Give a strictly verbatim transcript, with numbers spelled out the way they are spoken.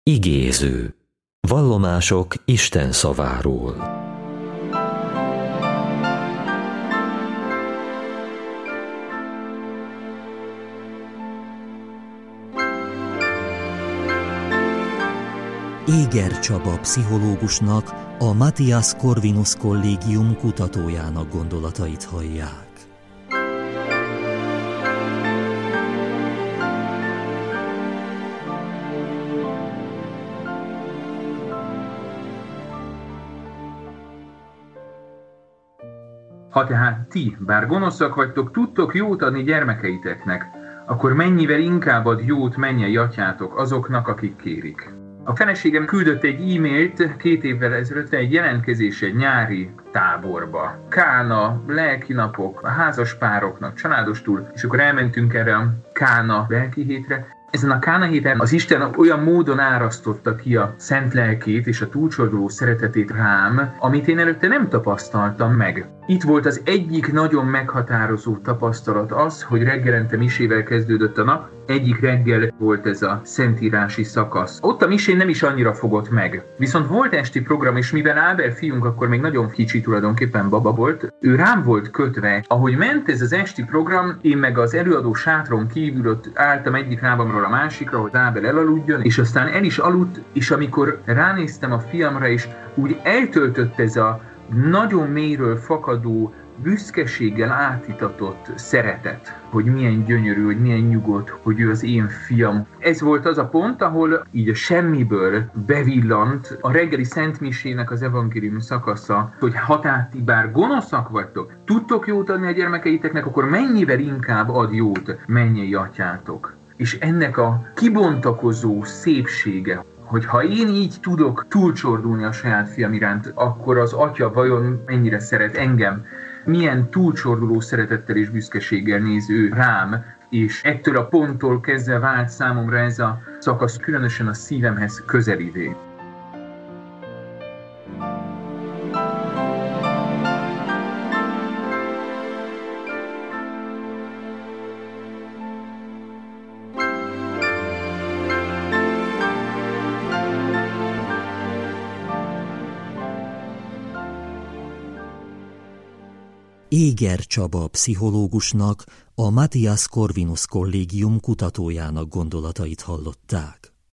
Igéző. Vallomások Isten szaváról. Éger Csaba pszichológusnak, a Matthias Corvinus Kollégium kutatójának gondolatait hallják. Ha tehát ti, bár gonoszak vagytok, tudtok jót adni gyermekeiteknek, akkor mennyivel inkább ad jót mennyei atyátok azoknak, akik kérik. A feleségem küldött egy e-mailt két évvel ezelőtt egy jelentkezés egy nyári táborba. Kána, lelki napok, a házas pároknak, családostul, és akkor elmentünk erre a Kána lelki hétre. Ezen a Kána héten az Isten olyan módon árasztotta ki a szent lelkét és a túlcsorduló szeretetét rám, amit én előtte nem tapasztaltam meg. Itt volt az egyik nagyon meghatározó tapasztalat az, hogy reggelente misével kezdődött a nap, egyik reggel volt ez a szentírási szakasz. Ott a misén nem is annyira fogott meg. Viszont volt esti program, és mivel Áber fiunk akkor még nagyon kicsi, tulajdonképpen baba volt, ő rám volt kötve. Ahogy ment ez az esti program, én meg az előadó sátron kívül ott álltam egyik lábamról a másikra, hogy Áber elaludjon, és aztán el is aludt, és amikor ránéztem a fiamra, és úgy eltöltött ez a nagyon mélyről fakadó, büszkeséggel átitatott szeretet, hogy milyen gyönyörű, hogy milyen nyugodt, hogy ő az én fiam. Ez volt az a pont, ahol így a semmiből bevillant a reggeli szentmisének az evangélium szakasza, hogy ha tehát ti bár gonoszak vagytok, tudtok jót adni a gyermekeiteknek, akkor mennyivel inkább ad jót mennyei atyátok. És ennek a kibontakozó szépsége, hogy ha én így tudok túlcsordulni a saját fiam iránt, akkor az atya vajon mennyire szeret engem, milyen túlcsorduló szeretettel és büszkeséggel néz ő rám, és ettől a ponttól kezdve vált számomra ez a szakasz különösen a szívemhez közelivé. Éger Csaba pszichológusnak, a Matthias Corvinus Kollégium kutatójának gondolatait hallották.